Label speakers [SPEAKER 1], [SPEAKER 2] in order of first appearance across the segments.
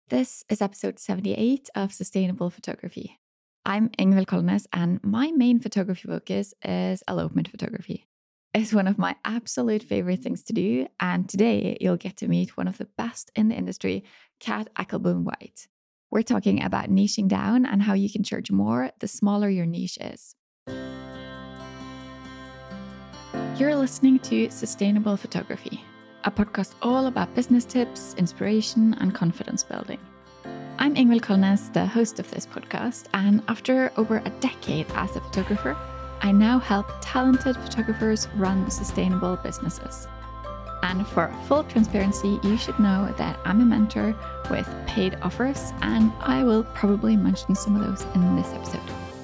[SPEAKER 1] This is episode 78 of Sustainable Photography. I'm Ingvild Kolnes, and my main photography focus is elopement photography. It's one of my absolute favorite things to do, and today you'll get to meet one of the best in the industry, Kat Eckelboom-White. We're talking about niching down and how you can charge more the smaller your niche is. You're listening to Sustainable Photography, a podcast all about business tips, inspiration, and confidence building. I'm Ingvild Kolnes, the host of this podcast, and after over a decade as a photographer, I now help talented photographers run sustainable businesses. And for full transparency, you should know that I'm a mentor with paid offers, and I will probably mention some of those in this episode.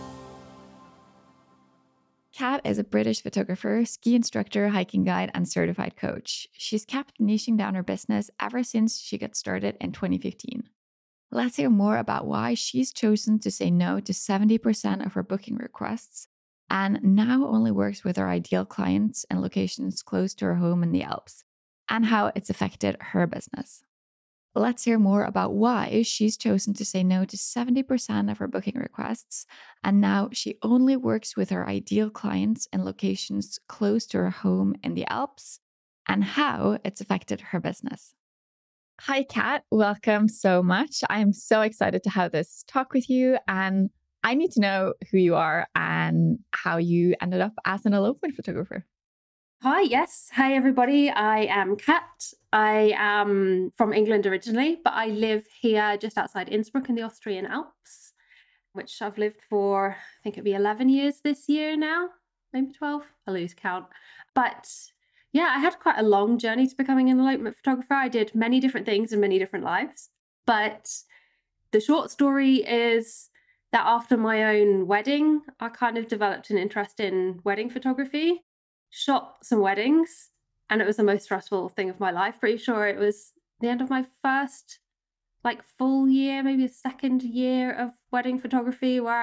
[SPEAKER 1] Kat is a British photographer, ski instructor, hiking guide, and certified coach. She's kept niching down her business ever since she got started in 2015. Let's hear more about why she's chosen to say no to 70% of her booking requests and now only works with her ideal clients in locations close to her home in the Alps, and how it's affected her business. Let's hear more about why she's chosen to say no to 70% of her booking requests, and now she only works with her ideal clients in locations close to her home in the Alps, and how it's affected her business. Hi, Kat. Welcome so much. I'm so excited to have this talk with you, and I need to know who you are and how you ended up as an elopement photographer.
[SPEAKER 2] Hi, yes. Hi, everybody. I am Kat. I am from England originally, but I live here just outside Innsbruck in the Austrian Alps, which I've lived for, I think it'll be 11 years this year now, maybe 12. I lose count. But yeah, I had quite a long journey to becoming an elopement photographer. I did many different things in many different lives. But the short story is that after my own wedding, I kind of developed an interest in wedding photography. Shot some weddings, and it was the most stressful thing of my life. Pretty sure it was the end of my first full year, maybe a second year of wedding photography, where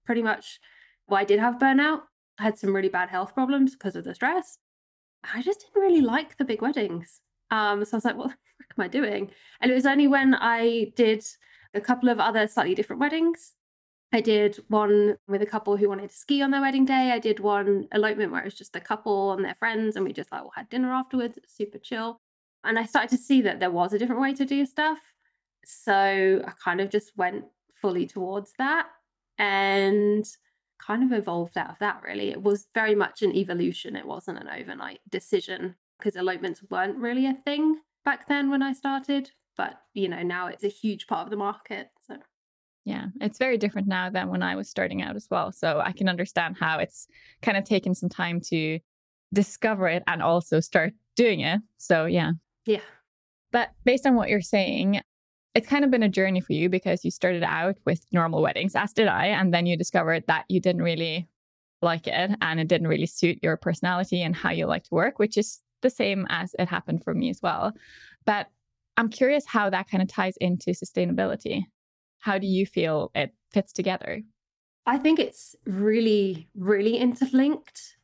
[SPEAKER 2] I did have burnout. I had some really bad health problems because of the stress. I just didn't really like the big weddings. So I was like, what the frick am I doing? And it was only when I did a couple of other slightly different weddings. I did one with a couple who wanted to ski on their wedding day. I did one elopement where it was just the couple and their friends, and we just had dinner afterwards. It was super chill. And I started to see that there was a different way to do stuff. So I kind of just went fully towards that and kind of evolved out of that, really. It was very much an evolution. It wasn't an overnight decision because elopements weren't really a thing back then when I started. But, now it's a huge part of the market. So.
[SPEAKER 1] Yeah, it's very different now than when I was starting out as well. So I can understand how it's kind of taken some time to discover it and also start doing it. So yeah.
[SPEAKER 2] Yeah.
[SPEAKER 1] But based on what you're saying, it's kind of been a journey for you because you started out with normal weddings, as did I. And then you discovered that you didn't really like it and it didn't really suit your personality and how you like to work, which is the same as it happened for me as well. But I'm curious how that kind of ties into sustainability. How do you feel it fits together?
[SPEAKER 2] I think it's really, really interlinked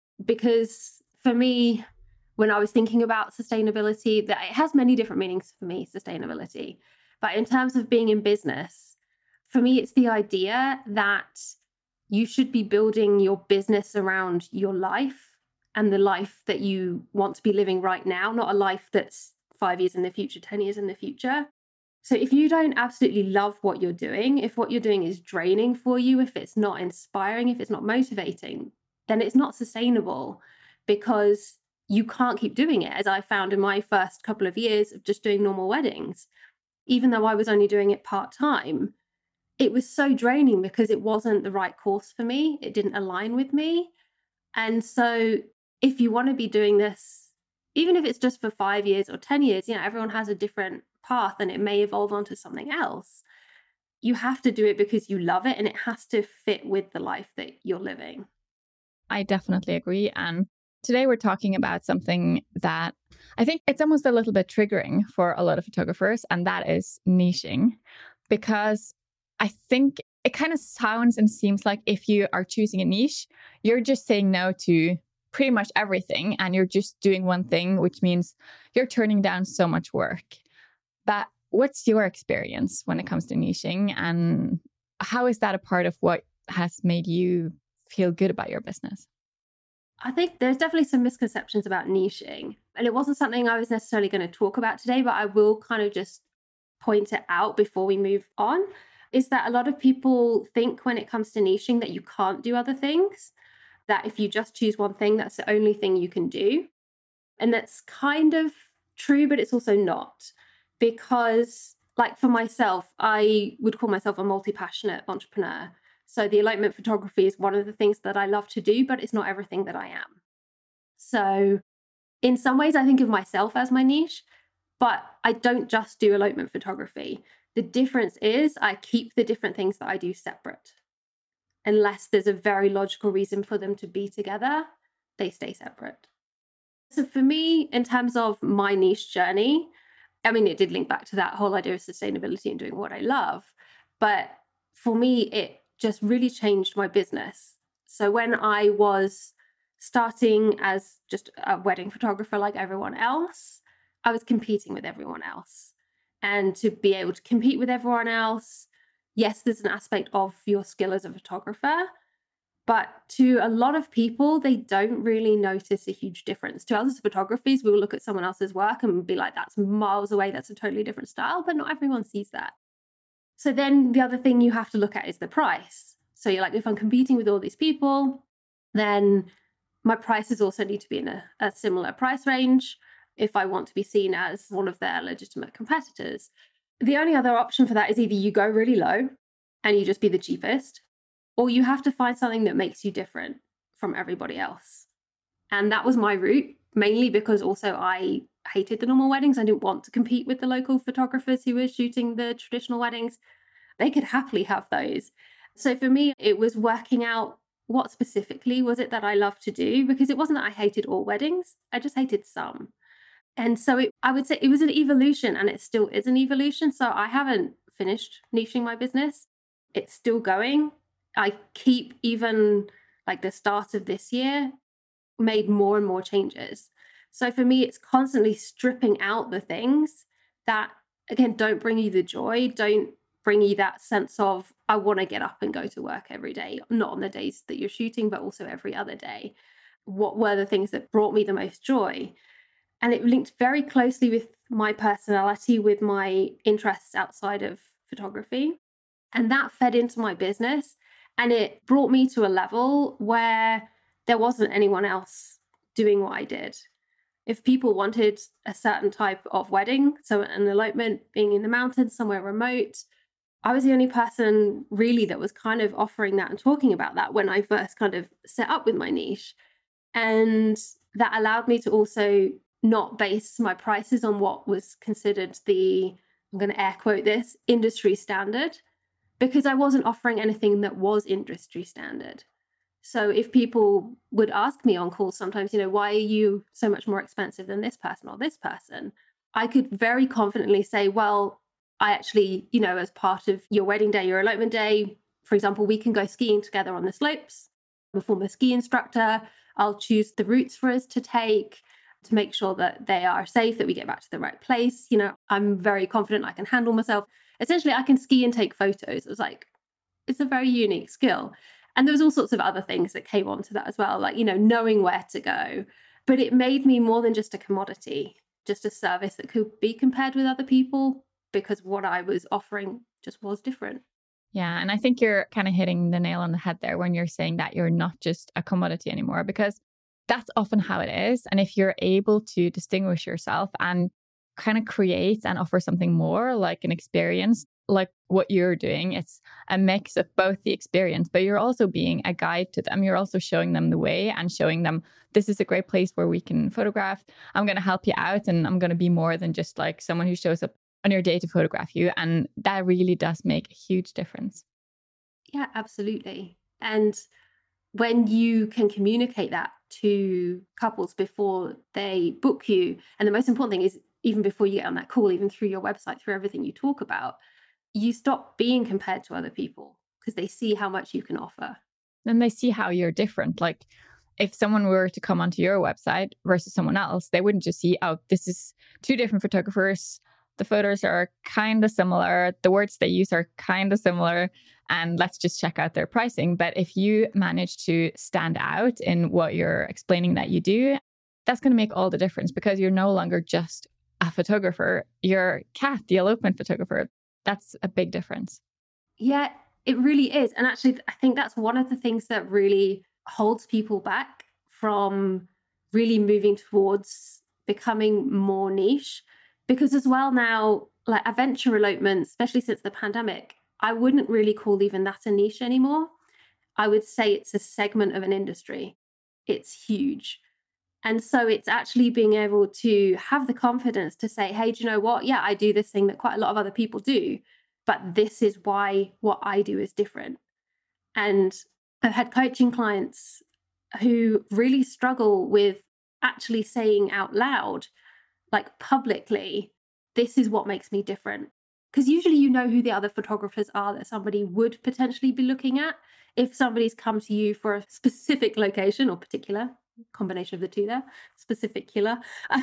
[SPEAKER 2] because for me, when I was thinking about sustainability, that it has many different meanings for me, sustainability. But in terms of being in business, for me, it's the idea that you should be building your business around your life and the life that you want to be living right now, not a life that's 5 years in the future, 10 years in the future. So if you don't absolutely love what you're doing, if what you're doing is draining for you, if it's not inspiring, if it's not motivating, then it's not sustainable because you can't keep doing it. As I found in my first couple of years of just doing normal weddings, even though I was only doing it part-time, it was so draining because it wasn't the right course for me. It didn't align with me. And so if you want to be doing this, even if it's just for 5 years or 10 years, everyone has a different path and it may evolve onto something else. You have to do it because you love it and it has to fit with the life that you're living.
[SPEAKER 1] I definitely agree. And today we're talking about something that I think it's almost a little bit triggering for a lot of photographers, and that is niching. Because I think it kind of sounds and seems like if you are choosing a niche, you're just saying no to pretty much everything and you're just doing one thing, which means you're turning down so much work. But What's your experience when it comes to niching, and how is that a part of what has made you feel good about your business?
[SPEAKER 2] I think there's definitely some misconceptions about niching. And it wasn't something I was necessarily going to talk about today, but I will kind of just point it out before we move on. Is that a lot of people think when it comes to niching that you can't do other things, that if you just choose one thing, that's the only thing you can do. And that's kind of true, but it's also not. Because, like for myself, I would call myself a multi passionate entrepreneur. So the elopement photography is one of the things that I love to do, but it's not everything that I am. So, in some ways, I think of myself as my niche, but I don't just do elopement photography. The difference is I keep the different things that I do separate. Unless there's a very logical reason for them to be together, they stay separate. So for me, in terms of my niche journey, I mean, it did link back to that whole idea of sustainability and doing what I love. But for me, it just really changed my business. So when I was starting as just a wedding photographer like everyone else, I was competing with everyone else. And to be able to compete with everyone else, yes, there's an aspect of your skill as a photographer, but to a lot of people, they don't really notice a huge difference. To us as photographers, we will look at someone else's work and be like, that's miles away, that's a totally different style, but not everyone sees that. So then the other thing you have to look at is the price. So you're like, if I'm competing with all these people, then my prices also need to be in a similar price range if I want to be seen as one of their legitimate competitors. The only other option for that is either you go really low and you just be the cheapest, or you have to find something that makes you different from everybody else. And that was my route, mainly because also I hated the normal weddings. I didn't want to compete with the local photographers who were shooting the traditional weddings. They could happily have those. So for me, it was working out what specifically was it that I loved to do, because it wasn't that I hated all weddings, I just hated some. And so I would say it was an evolution, and it still is an evolution. So I haven't finished niching my business. It's still going. I keep, even like the start of this year, made more and more changes. So for me, it's constantly stripping out the things that, again, don't bring you the joy, don't bring you that sense of, I want to get up and go to work every day, not on the days that you're shooting, but also every other day. What were the things that brought me the most joy? And it linked very closely with my personality, with my interests outside of photography. And that fed into my business. And it brought me to a level where there wasn't anyone else doing what I did. If people wanted a certain type of wedding, so an elopement being in the mountains, somewhere remote, I was the only person really that was kind of offering that and talking about that when I first kind of set up with my niche. And that allowed me to also not base my prices on what was considered the, I'm going to air quote this, industry standard, because I wasn't offering anything that was industry standard. So if people would ask me on calls sometimes, why are you so much more expensive than this person or this person? I could very confidently say, well, I actually, as part of your wedding day, your elopement day, for example, we can go skiing together on the slopes. I'm a former ski instructor. I'll choose the routes for us to take to make sure that they are safe, that we get back to the right place. I'm very confident I can handle myself. Essentially, I can ski and take photos. It was like, it's a very unique skill. And there was all sorts of other things that came onto that as well, like, knowing where to go. But it made me more than just a commodity, just a service that could be compared with other people, because what I was offering just was different.
[SPEAKER 1] Yeah. And I think you're kind of hitting the nail on the head there when you're saying that you're not just a commodity anymore, because that's often how it is. And if you're able to distinguish yourself and kind of create and offer something more, like an experience, like what you're doing, it's a mix of both the experience, but you're also being a guide to them. You're also showing them the way and showing them, this is a great place where we can photograph. I'm going to help you out, and I'm going to be more than just like someone who shows up on your day to photograph you. And that really does make a huge difference.
[SPEAKER 2] Yeah, absolutely. And when you can communicate that to couples before they book you, and the most important thing is even before you get on that call, even through your website, through everything you talk about, you stop being compared to other people because they see how much you can offer.
[SPEAKER 1] And they see how you're different. Like if someone were to come onto your website versus someone else, they wouldn't just see, oh, this is two different photographers The photos are kind of similar. The words they use are kind of similar. And let's just check out their pricing. But if you manage to stand out in what you're explaining that you do, that's going to make all the difference, because you're no longer just a photographer. You're Kat, the elopement photographer. That's a big difference.
[SPEAKER 2] Yeah, it really is. And actually, I think that's one of the things that really holds people back from really moving towards becoming more niche. Because as well now, like adventure elopement, especially since the pandemic, I wouldn't really call even that a niche anymore. I would say it's a segment of an industry. It's huge. And so it's actually being able to have the confidence to say, hey, do you know what? Yeah, I do this thing that quite a lot of other people do, but this is why what I do is different. And I've had coaching clients who really struggle with actually saying out loud, like publicly, this is what makes me different. Because usually you know who the other photographers are that somebody would potentially be looking at. If somebody's come to you for a specific location or particular, combination of the two there, specific killer,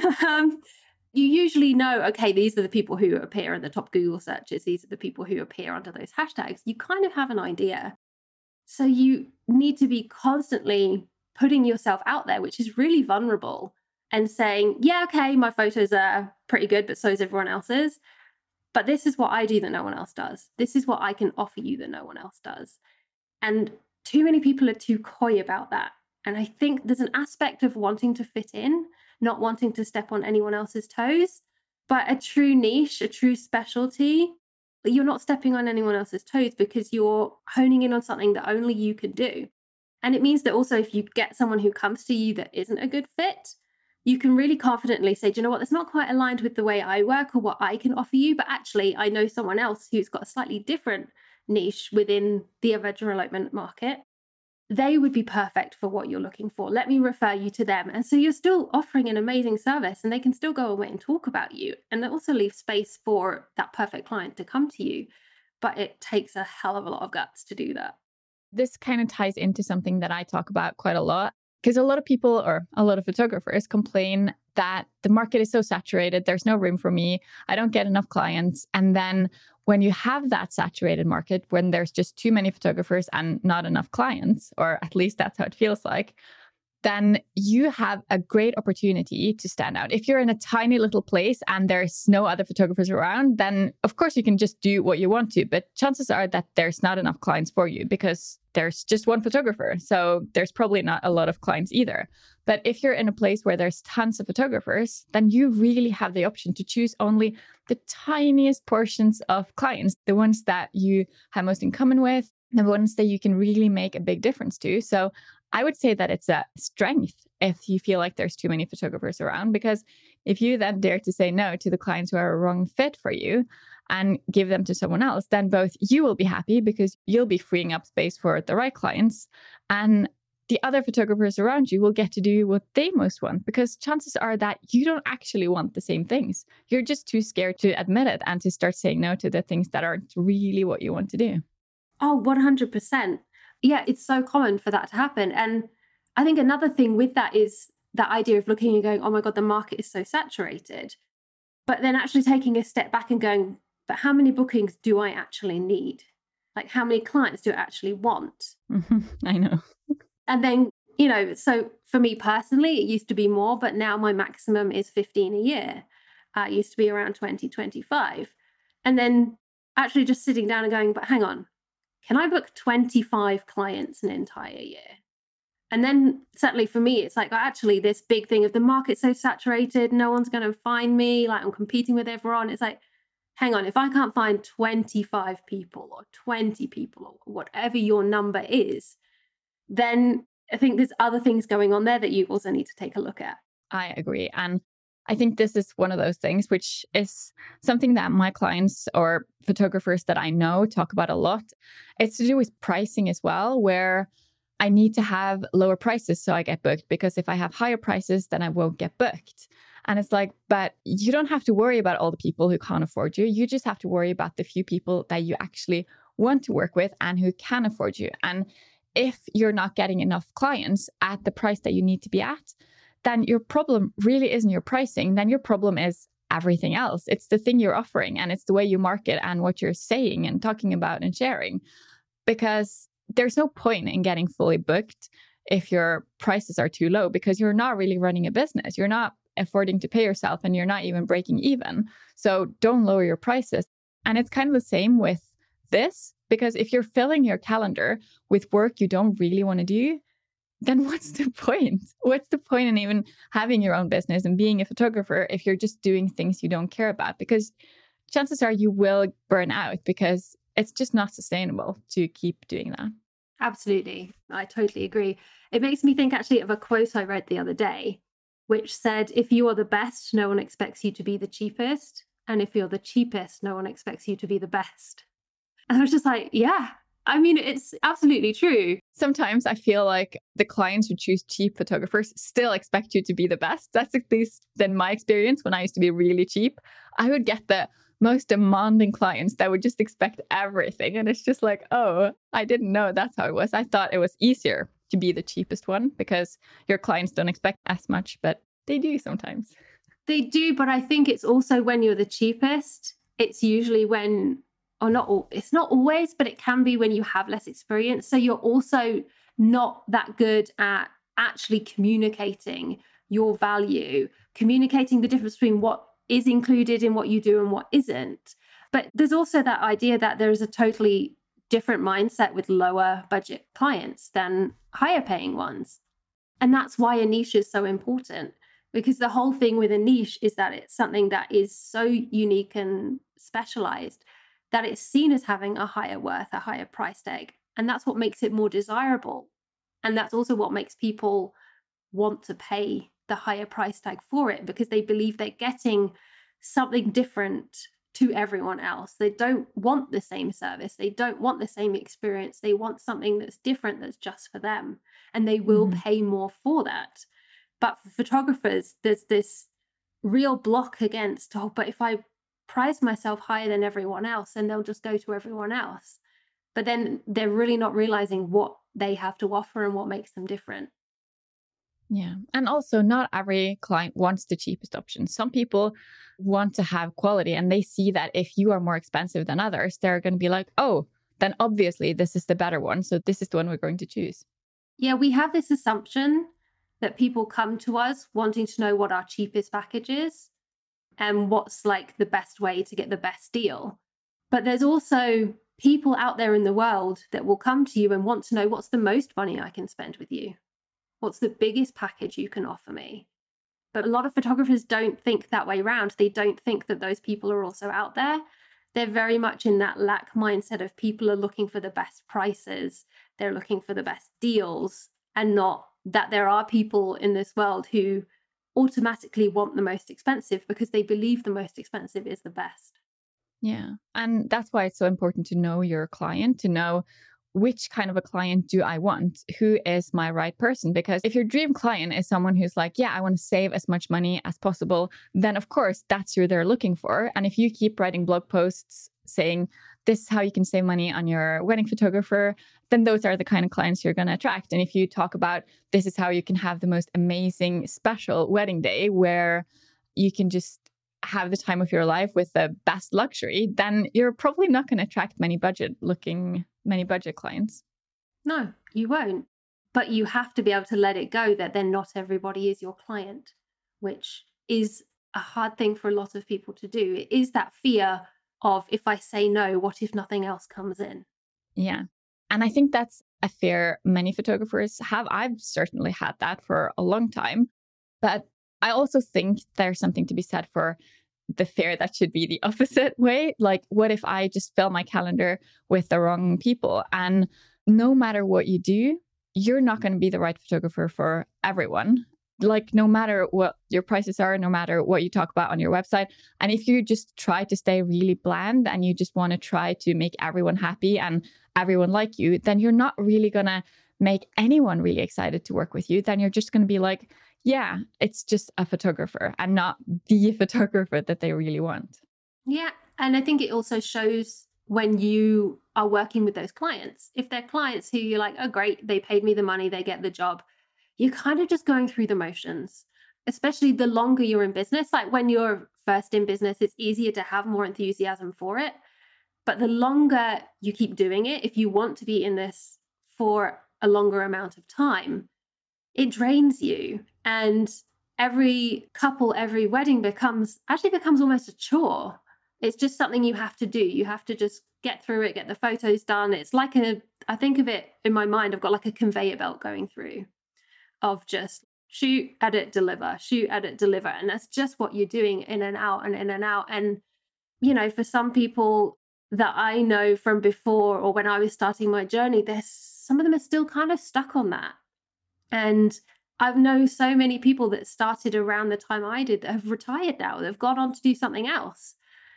[SPEAKER 2] you usually know, okay, these are the people who appear in the top Google searches. These are the people who appear under those hashtags. You kind of have an idea. So you need to be constantly putting yourself out there, which is really vulnerable, and saying, yeah, okay, my photos are pretty good, but so is everyone else's. But this is what I do that no one else does. This is what I can offer you that no one else does. And too many people are too coy about that. And I think there's an aspect of wanting to fit in, not wanting to step on anyone else's toes. But a true niche, a true specialty, you're not stepping on anyone else's toes because you're honing in on something that only you can do. And it means that also if you get someone who comes to you that isn't a good fit, you can really confidently say, do you know what, that's not quite aligned with the way I work or what I can offer you, but actually I know someone else who's got a slightly different niche within the adventure elopement market. They would be perfect for what you're looking for. Let me refer you to them. And so you're still offering an amazing service, and they can still go away and talk about you. And that also leaves space for that perfect client to come to you. But it takes a hell of a lot of guts to do that.
[SPEAKER 1] This kind of ties into something that I talk about quite a lot, because a lot of people or a lot of photographers complain that the market is so saturated. There's no room for me. I don't get enough clients. And then when you have that saturated market, when there's just too many photographers and not enough clients, or at least that's how it feels like, then you have a great opportunity to stand out. If you're in a tiny little place and there's no other photographers around, then of course you can just do what you want to. But chances are that there's not enough clients for you because there's just one photographer. So there's probably not a lot of clients either. But if you're in a place where there's tons of photographers, then you really have the option to choose only the tiniest portions of clients, the ones that you have most in common with, the ones that you can really make a big difference to. So I would say that it's a strength if you feel like there's too many photographers around, because if you then dare to say no to the clients who are a wrong fit for you and give them to someone else, then both you will be happy because you'll be freeing up space for the right clients, and the other photographers around you will get to do what they most want, because chances are that you don't actually want the same things. You're just too scared to admit it and to start saying no to the things that aren't really what you want to do.
[SPEAKER 2] Oh, 100%. Yeah, it's so common for that to happen. And I think another thing with that is that idea of looking and going, oh my God, the market is so saturated. But then actually taking a step back and going, but how many bookings do I actually need? Like, how many clients do I actually want?
[SPEAKER 1] I know.
[SPEAKER 2] And then, so for me personally, it used to be more, but now my maximum is 15 a year. It used to be around 20, 25. And then actually just sitting down and going, but hang on, can I book 25 clients an entire year? And then certainly for me, it's like, actually, this big thing of the market's so saturated, no one's going to find me, like I'm competing with everyone. It's like, hang on, if I can't find 25 people or 20 people or whatever your number is, then I think there's other things going on there that you also need to take a look at.
[SPEAKER 1] I agree. And I think this is one of those things, which is something that my clients or photographers that I know talk about a lot. It's to do with pricing as well, where I need to have lower prices so I get booked, because if I have higher prices, then I won't get booked. And it's like, but you don't have to worry about all the people who can't afford you. You just have to worry about the few people that you actually want to work with and who can afford you. And if you're not getting enough clients at the price that you need to be at, then your problem really isn't your pricing. Then your problem is everything else. It's the thing you're offering, and it's the way you market and what you're saying and talking about and sharing. Because there's no point in getting fully booked if your prices are too low, because you're not really running a business. You're not affording to pay yourself, and you're not even breaking even. So don't lower your prices. And it's kind of the same with this, because if you're filling your calendar with work you don't really want to do, then what's the point? What's the point in even having your own business and being a photographer if you're just doing things you don't care about? Because chances are you will burn out, because it's just not sustainable to keep doing that.
[SPEAKER 2] Absolutely. I totally agree. It makes me think actually of a quote I read the other day, which said, if you are the best, no one expects you to be the cheapest. And if you're the cheapest, no one expects you to be the best. And I was just like, yeah, I mean, it's absolutely true.
[SPEAKER 1] Sometimes I feel like the clients who choose cheap photographers still expect you to be the best. That's at least been my experience when I used to be really cheap. I would get the most demanding clients that would just expect everything. And it's just like, oh, I didn't know that's how it was. I thought it was easier to be the cheapest one because your clients don't expect as much, but they do sometimes.
[SPEAKER 2] They do, but I think it's also when you're the cheapest, it's usually when, or not all, it's not always, but it can be when you have less experience. So you're also not that good at actually communicating your value, communicating the difference between what is included in what you do and what isn't. But there's also that idea that there is a totally different mindset with lower budget clients than higher paying ones. And that's why a niche is so important, because the whole thing with a niche is that it's something that is so unique and specialized that it's seen as having a higher worth, a higher price tag. And that's what makes it more desirable. And that's also what makes people want to pay the higher price tag for it, because they believe they're getting something different to everyone else. They don't want the same service. They don't want the same experience. They want something that's different, that's just for them. And they will pay more for that. But for photographers, there's this real block against, oh, but if I price myself higher than everyone else, then they'll just go to everyone else. But then they're really not realizing what they have to offer and what makes them different.
[SPEAKER 1] Yeah. And also, not every client wants the cheapest option. Some people want to have quality, and they see that if you are more expensive than others, they're going to be like, oh, then obviously this is the better one. So this is the one we're going to choose.
[SPEAKER 2] Yeah, we have this assumption that people come to us wanting to know what our cheapest package is and what's like the best way to get the best deal. But there's also people out there in the world that will come to you and want to know, what's the most money I can spend with you? What's the biggest package you can offer me? But a lot of photographers don't think that way around. They don't think that those people are also out there. They're very much in that lack mindset of people are looking for the best prices. They're looking for the best deals, and not that there are people in this world who automatically want the most expensive because they believe the most expensive is the best.
[SPEAKER 1] Yeah. And that's why it's so important to know your client, to know which kind of a client do I want? Who is my right person? Because if your dream client is someone who's like, yeah, I want to save as much money as possible, then of course that's who they're looking for. And if you keep writing blog posts saying, this is how you can save money on your wedding photographer, then those are the kind of clients you're going to attract. And if you talk about, this is how you can have the most amazing special wedding day where you can just have the time of your life with the best luxury, then you're probably not going to attract many budget clients.
[SPEAKER 2] No, you won't. But you have to be able to let it go that then not everybody is your client, which is a hard thing for a lot of people to do. It is that fear of, if I say no, what if nothing else comes in?
[SPEAKER 1] Yeah. And I think that's a fear many photographers have. I've certainly had that for a long time. But I also think there's something to be said for the fear that should be the opposite way. Like, what if I just fill my calendar with the wrong people? And no matter what you do, you're not going to be the right photographer for everyone. Like, no matter what your prices are, no matter what you talk about on your website. And if you just try to stay really bland and you just want to try to make everyone happy and everyone like you, then you're not really going to make anyone really excited to work with you. Then you're just going to be like, yeah, it's just a photographer and not the photographer that they really want.
[SPEAKER 2] Yeah. And I think it also shows when you are working with those clients. If they're clients who you're like, oh, great, they paid me the money, they get the job, you're kind of just going through the motions, especially the longer you're in business. Like when you're first in business, it's easier to have more enthusiasm for it. But the longer you keep doing it, if you want to be in this for a longer amount of time, it drains you. And every couple, every wedding becomes almost a chore. It's just something you have to do. You have to just get through it, get the photos done. It's like I think of it in my mind, I've got like a conveyor belt going through of just shoot, edit, deliver, shoot, edit, deliver. And that's just what you're doing in and out and in and out. And, for some people that I know from before or when I was starting my journey, some of them are still kind of stuck on that. And I've known so many people that started around the time I did that have retired now. They've gone on to do something else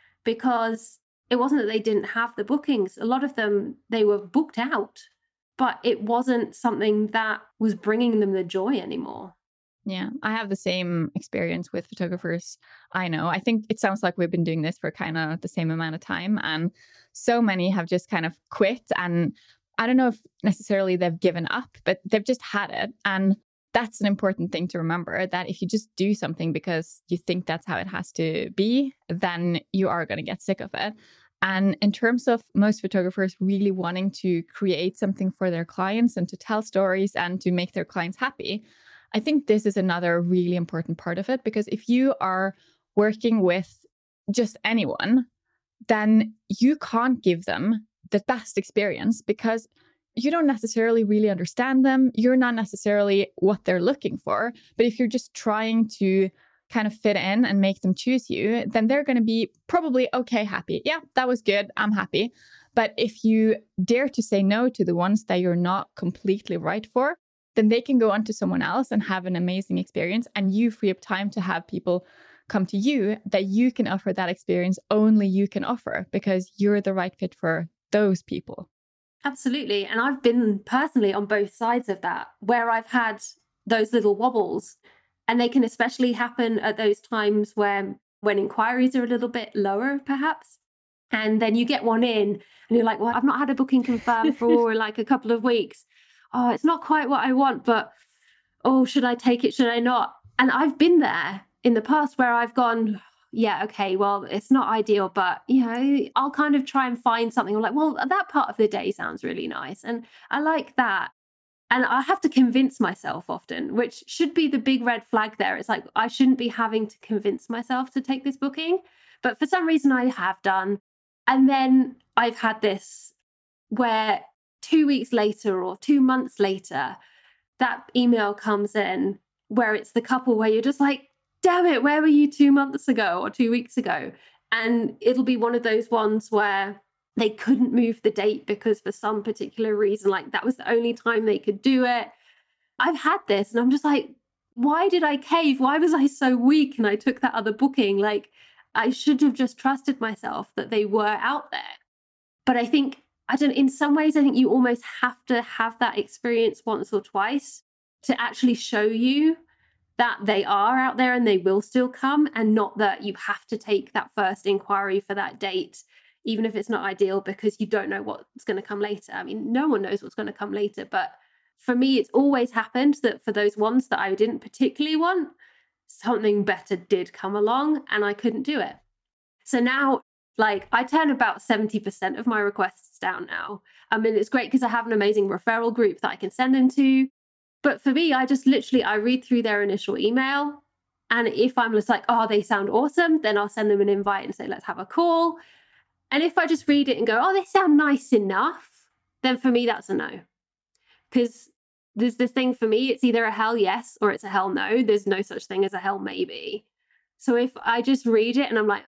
[SPEAKER 2] because it wasn't that they didn't have the bookings. A lot of them, they were booked out, but it wasn't something that was bringing them the joy anymore.
[SPEAKER 1] Yeah, I have the same experience with photographers I know. I think it sounds like we've been doing this for kind of the same amount of time. And so many have just kind of quit. And I don't know if necessarily they've given up, but they've just had it. And that's an important thing to remember, that if you just do something because you think that's how it has to be, then you are going to get sick of it. And in terms of most photographers really wanting to create something for their clients and to tell stories and to make their clients happy, I think this is another really important part of it, because if you are working with just anyone, then you can't give them the best experience because you don't necessarily really understand them. You're not necessarily what they're looking for. But if you're just trying to kind of fit in and make them choose you, then they're going to be probably okay, happy. Yeah, that was good. I'm happy. But if you dare to say no to the ones that you're not completely right for, then they can go on to someone else and have an amazing experience. And you free up time to have people come to you that you can offer that experience only you can offer because you're the right fit for those people.
[SPEAKER 2] Absolutely. And I've been personally on both sides of that, where I've had those little wobbles. And they can especially happen at those times when inquiries are a little bit lower, perhaps. And then you get one in and you're like, well, I've not had a booking confirmed for like a couple of weeks. Oh, it's not quite what I want, but should I take it? Should I not? And I've been there in the past where I've gone, yeah, okay, well, it's not ideal, but I'll kind of try and find something. I'm like, well, that part of the day sounds really nice. And I like that. And I have to convince myself often, which should be the big red flag there. It's like, I shouldn't be having to convince myself to take this booking. But for some reason I have done. And then I've had this where 2 weeks later or 2 months later, that email comes in where it's the couple where you're just like, damn it, where were you 2 months ago or 2 weeks ago? And it'll be one of those ones where they couldn't move the date because for some particular reason, like that was the only time they could do it. I've had this and I'm just like, why did I cave? Why was I so weak? And I took that other booking. Like I should have just trusted myself that they were out there. But I think, in some ways, I think you almost have to have that experience once or twice to actually show you that they are out there and they will still come, and not that you have to take that first inquiry for that date, even if it's not ideal, because you don't know what's going to come later. I mean, no one knows what's going to come later. But for me, it's always happened that for those ones that I didn't particularly want, something better did come along and I couldn't do it. So now, like, I turn about 70% of my requests down now. I mean, it's great because I have an amazing referral group that I can send them to. But for me, I just literally, I read through their initial email. And if I'm just like, oh, they sound awesome, then I'll send them an invite and say, let's have a call. And if I just read it and go, oh, they sound nice enough, then for me, that's a no. Because there's this thing for me, it's either a hell yes or it's a hell no. There's no such thing as a hell maybe. So if I just read it and I'm like,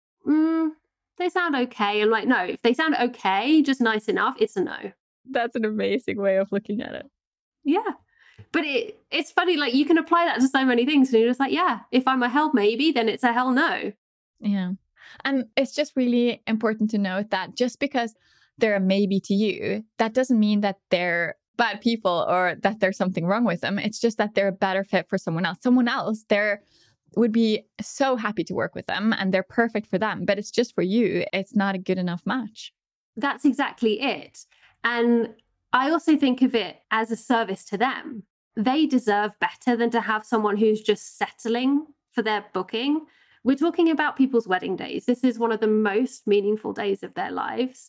[SPEAKER 2] they sound okay. I'm like, no, if they sound okay, just nice enough, it's a no.
[SPEAKER 1] That's an amazing way of looking at it.
[SPEAKER 2] Yeah. But it's funny, like you can apply that to so many things. And you're just like, yeah, if I'm a hell maybe, then it's a hell no.
[SPEAKER 1] Yeah. And it's just really important to note that just because they're a maybe to you, that doesn't mean that they're bad people or that there's something wrong with them. It's just that they're a better fit for someone else. Someone else, would be so happy to work with them and they're perfect for them. But it's just for you. It's not a good enough match.
[SPEAKER 2] That's exactly it. And I also think of it as a service to them. They deserve better than to have someone who's just settling for their booking We're talking about people's wedding days. This is one of the most meaningful days of their lives.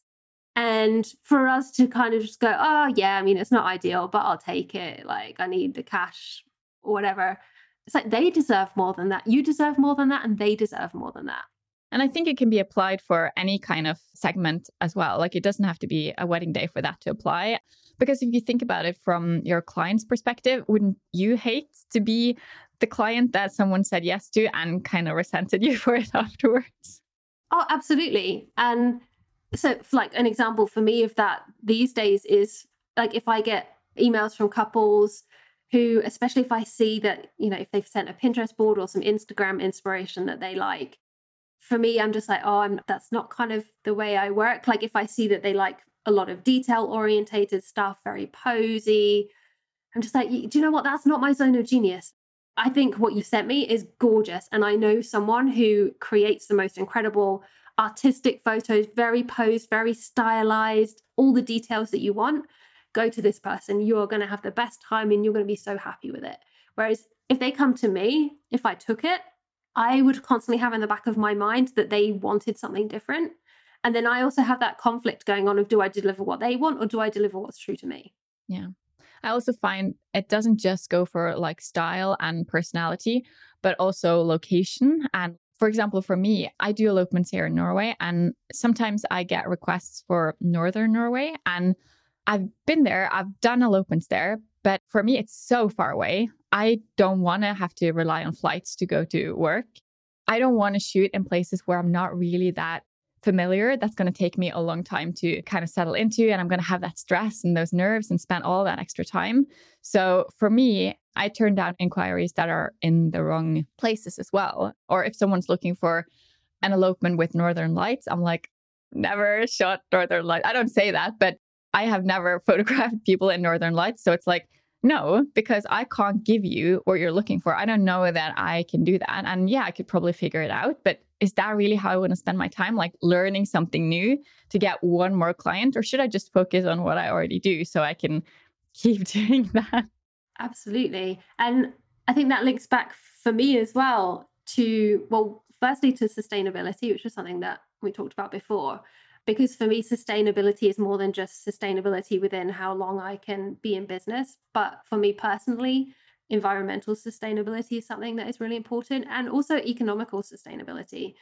[SPEAKER 2] And for us to kind of just go, oh, yeah, I mean, it's not ideal, but I'll take it. Like, I need the cash or whatever. It's like they deserve more than that. You deserve more than that, and they deserve more than that.
[SPEAKER 1] And I think it can be applied for any kind of segment as well. Like, it doesn't have to be a wedding day for that to apply. Because if you think about it from your client's perspective, wouldn't you hate to be the client that someone said yes to and kind of resented you for it afterwards?
[SPEAKER 2] Oh, absolutely. And so, like, an example for me of that these days is like if I get emails from couples who, especially if I see that, if they've sent a Pinterest board or some Instagram inspiration that they like, for me, I'm just like, oh, that's not kind of the way I work. Like, if I see that they like a lot of detail orientated stuff, very posy, I'm just like, do you know what? That's not my zone of genius. I think what you sent me is gorgeous. And I know someone who creates the most incredible artistic photos, very posed, very stylized, all the details that you want. Go to this person. You're going to have the best time and you're going to be so happy with it. Whereas if they come to me, if I took it, I would constantly have in the back of my mind that they wanted something different. And then I also have that conflict going on of, do I deliver what they want or do I deliver what's true to me?
[SPEAKER 1] Yeah. I also find it doesn't just go for like style and personality, but also location. And for example, for me, I do elopements here in Norway, and sometimes I get requests for Northern Norway. And I've been there, I've done elopements there, but for me, it's so far away. I don't want to have to rely on flights to go to work. I don't want to shoot in places where I'm not really that familiar. That's going to take me a long time to kind of settle into, and I'm going to have that stress and those nerves and spend all that extra time. So for me, I turn down inquiries that are in the wrong places as well. Or if someone's looking for an elopement with Northern Lights, I'm like, never shot Northern Lights. I don't say that, but I have never photographed people in Northern Lights. So it's like, no, because I can't give you what you're looking for. I don't know that I can do that. And yeah, I could probably figure it out. But is that really how I want to spend my time? Like learning something new to get one more client? Or should I just focus on what I already do so I can keep doing that?
[SPEAKER 2] Absolutely. And I think that links back for me as well to, well, firstly to sustainability, which is something that we talked about before. Because for me, sustainability is more than just sustainability within how long I can be in business. But for me personally, environmental sustainability is something that is really important, and also economical sustainability.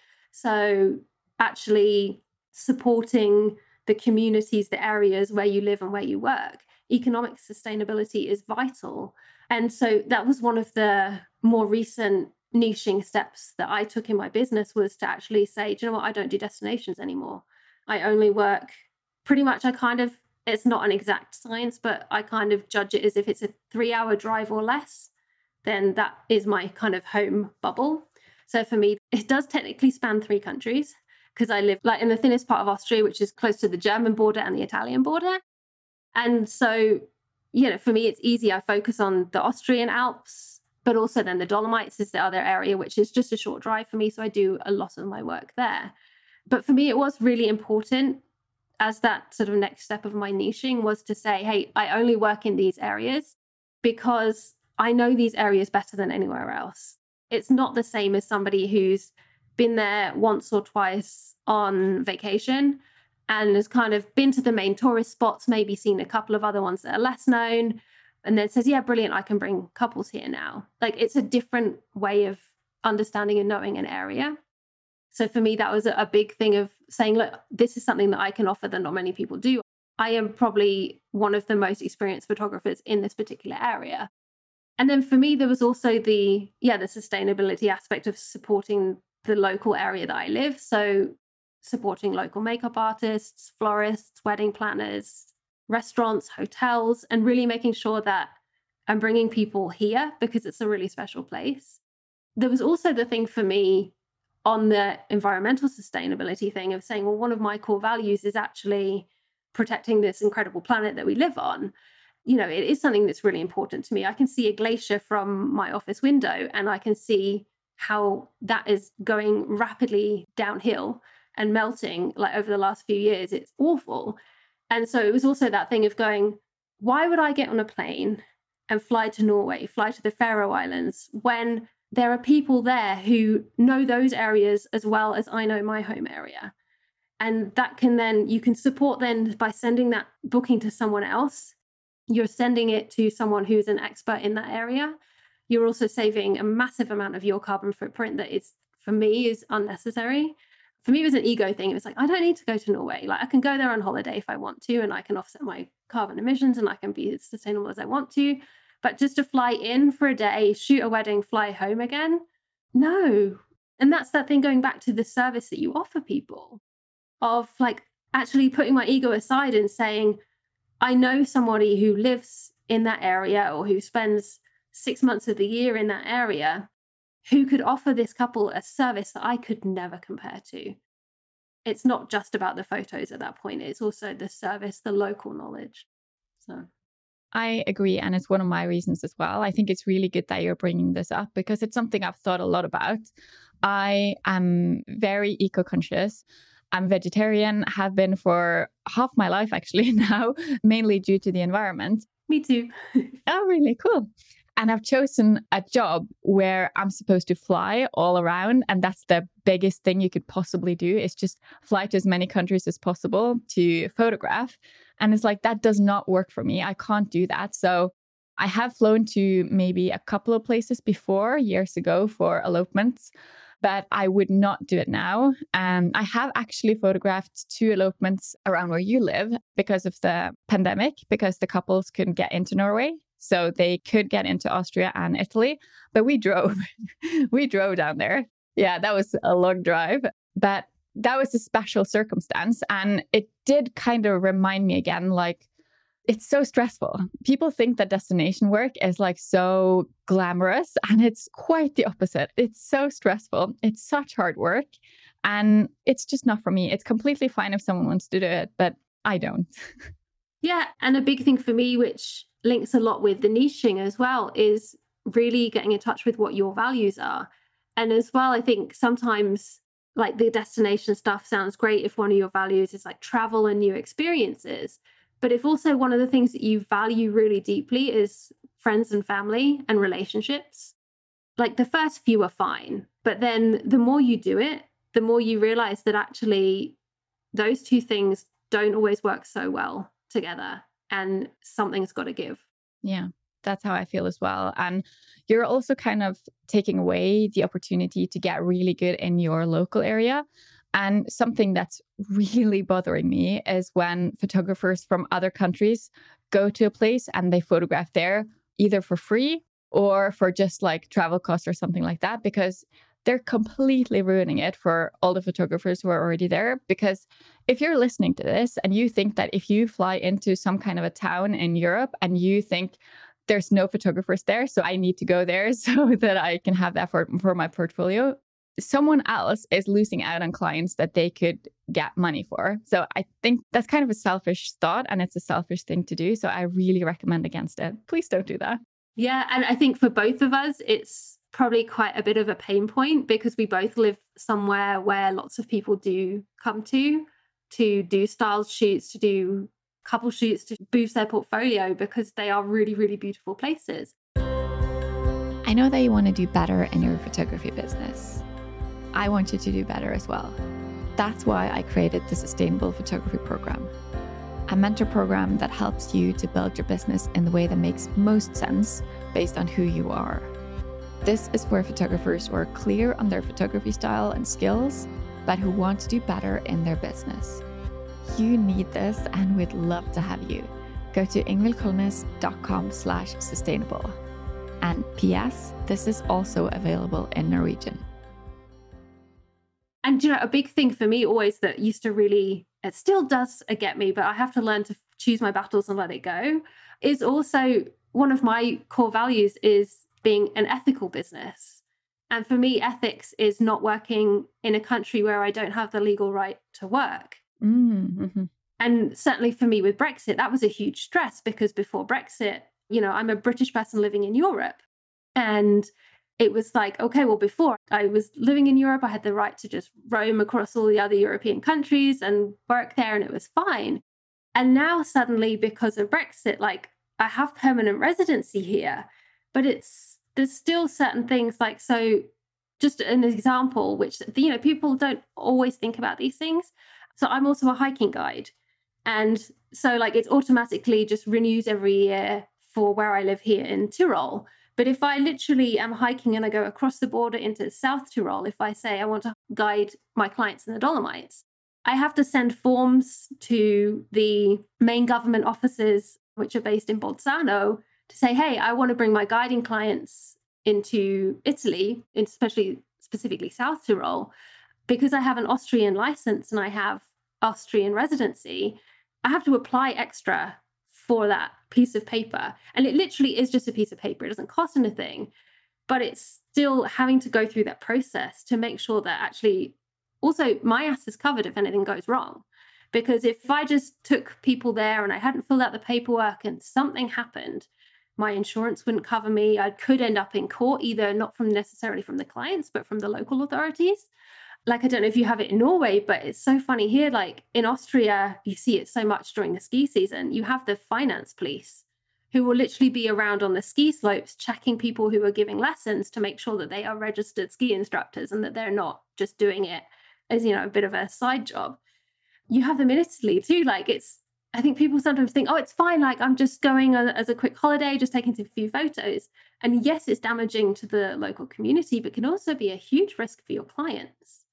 [SPEAKER 2] So actually supporting the communities, the areas where you live and where you work. Economic sustainability is vital. And so that was one of the more recent niching steps that I took in my business, was to actually say, do you know what, I don't do destinations anymore. I only work pretty much, it's not an exact science, but I kind of judge it as if it's a 3-hour drive or less, then that is my kind of home bubble. So for me, it does technically span 3 countries because I live like in the thinnest part of Austria, which is close to the German border and the Italian border. And so, for me, it's easy. I focus on the Austrian Alps, but also then the Dolomites is the other area, which is just a short drive for me. So I do a lot of my work there. But for me, it was really important as that sort of next step of my niching was to say, hey, I only work in these areas because I know these areas better than anywhere else. It's not the same as somebody who's been there once or twice on vacation and has kind of been to the main tourist spots, maybe seen a couple of other ones that are less known, and then says, yeah, brilliant, I can bring couples here now. Like, it's a different way of understanding and knowing an area. So for me, that was a big thing of saying, look, this is something that I can offer that not many people do. I am probably one of the most experienced photographers in this particular area. And then for me, there was also the sustainability aspect of supporting the local area that I live. So supporting local makeup artists, florists, wedding planners, restaurants, hotels, and really making sure that I'm bringing people here because it's a really special place. There was also the thing for me on the environmental sustainability thing of saying, well, one of my core values is actually protecting this incredible planet that we live on. It is something that's really important to me. I can see a glacier from my office window and I can see how that is going rapidly downhill and melting like over the last few years. It's awful. And so it was also that thing of going, why would I get on a plane and fly to Norway, fly to the Faroe Islands when there are people there who know those areas as well as I know my home area. And that can then, you can support then by sending that booking to someone else. You're sending it to someone who's an expert in that area. You're also saving a massive amount of your carbon footprint that is, for me, is unnecessary. For me, it was an ego thing. It was like, I don't need to go to Norway. Like, I can go there on holiday if I want to, and I can offset my carbon emissions, and I can be as sustainable as I want to. But just to fly in for a day, shoot a wedding, fly home again, no. And that's that thing, going back to the service that you offer people, of like actually putting my ego aside and saying, I know somebody who lives in that area or who spends 6 months of the year in that area who could offer this couple a service that I could never compare to. It's not just about the photos at that point. It's also the service, the local knowledge. So
[SPEAKER 1] I agree. And it's one of my reasons as well. I think it's really good that you're bringing this up because it's something I've thought a lot about. I am very eco-conscious. I'm vegetarian, have been for half my life actually now, mainly due to the environment.
[SPEAKER 2] Me too.
[SPEAKER 1] Oh, really? Cool. And I've chosen a job where I'm supposed to fly all around. And that's the biggest thing you could possibly do, is just fly to as many countries as possible to photograph. And it's like, that does not work for me. I can't do that. So I have flown to maybe a couple of places before, years ago, for elopements, but I would not do it now. I have actually photographed 2 elopements around where you live because of the pandemic, because the couples couldn't get into Norway. So they could get into Austria and Italy, but we drove. We drove down there. Yeah, that was a long drive, but that was a special circumstance. And it did kind of remind me again, like, it's so stressful. People think that destination work is like so glamorous, and it's quite the opposite. It's so stressful. It's such hard work, and it's just not for me. It's completely fine if someone wants to do it, but I don't.
[SPEAKER 2] Yeah. And a big thing for me, which links a lot with the niching as well, is really getting in touch with what your values are. And as well, I think sometimes like the destination stuff sounds great if one of your values is like travel and new experiences. But if also one of the things that you value really deeply is friends and family and relationships, like the first few are fine. But then the more you do it, the more you realize that actually those 2 things don't always work so well together, and something's got to give.
[SPEAKER 1] Yeah, that's how I feel as well. And you're also kind of taking away the opportunity to get really good in your local area. And something that's really bothering me is when photographers from other countries go to a place and they photograph there, either for free or for just like travel costs or something like that, because they're completely ruining it for all the photographers who are already there. Because if you're listening to this and you think that if you fly into some kind of a town in Europe and you think there's no photographers there, so I need to go there so that I can have that for my portfolio, someone else is losing out on clients that they could get money for. So I think that's kind of a selfish thought, and it's a selfish thing to do. So I really recommend against it. Please don't do that.
[SPEAKER 2] Yeah. And I think for both of us, it's probably quite a bit of a pain point because we both live somewhere where lots of people do come to do style shoots, to do couple shoots, to boost their portfolio, because they are really, really beautiful places.
[SPEAKER 1] I know that you want to do better in your photography business. I want you to do better as well. That's why I created the Sustainable Photography Program, a mentor program that helps you to build your business in the way that makes most sense based on who you are. This is for photographers who are clear on their photography style and skills, but who want to do better in their business. You need this, and we'd love to have you. Go to ingvildkolnes.com/sustainable. And P.S. This is also available in Norwegian.
[SPEAKER 2] And a big thing for me always that used to really, it still does get me, but I have to learn to choose my battles and let it go, is also one of my core values is being an ethical business. And for me, ethics is not working in a country where I don't have the legal right to work.
[SPEAKER 1] Mm-hmm.
[SPEAKER 2] And certainly for me with Brexit, that was a huge stress, because before Brexit, I'm a British person living in Europe. And it was like, okay, well, before I was living in Europe, I had the right to just roam across all the other European countries and work there, and it was fine. And now suddenly, because of Brexit, like I have permanent residency here, but it's there's still certain things like, so just an example, which, people don't always think about these things. So I'm also a hiking guide. And so like it's automatically just renews every year for where I live here in Tyrol. But if I literally am hiking and I go across the border into South Tyrol, if I say I want to guide my clients in the Dolomites, I have to send forms to the main government offices, which are based in Bolzano, to say, hey, I want to bring my guiding clients into Italy, especially specifically South Tyrol, because I have an Austrian license and I have Austrian residency. I have to apply extra for that piece of paper. And it literally is just a piece of paper. It doesn't cost anything, but it's still having to go through that process to make sure that actually also my ass is covered if anything goes wrong. Because if I just took people there and I hadn't filled out the paperwork and something happened, my insurance wouldn't cover me. I could end up in court, either not from necessarily from the clients, but from the local authorities. Like, I don't know if you have it in Norway, but it's so funny here. Like in Austria, you see it so much during the ski season. You have the finance police who will literally be around on the ski slopes checking people who are giving lessons to make sure that they are registered ski instructors and that they're not just doing it as, a bit of a side job. You have them in Italy too. Like I think people sometimes think, oh, it's fine. Like I'm just going as a quick holiday, just taking a few photos. And yes, it's damaging to the local community, but can also be a huge risk for your clients.